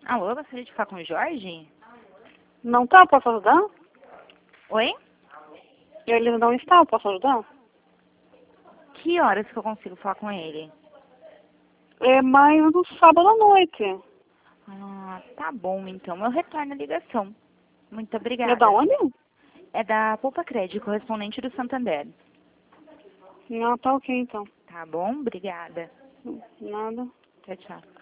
Alô, gostaria de falar com o Jorge? Não tá? Posso ajudar? Oi? Ele não está, posso ajudar? Que horas que eu consigo falar com ele? É mais no sábado à noite. Ah, tá bom, então. Eu retorno a ligação. Muito É da obrigada. onde? É da Poupa Crédito, correspondente do Santander. Não, tá ok então. Tá bom? Obrigada. Nada. Tchau, tchau.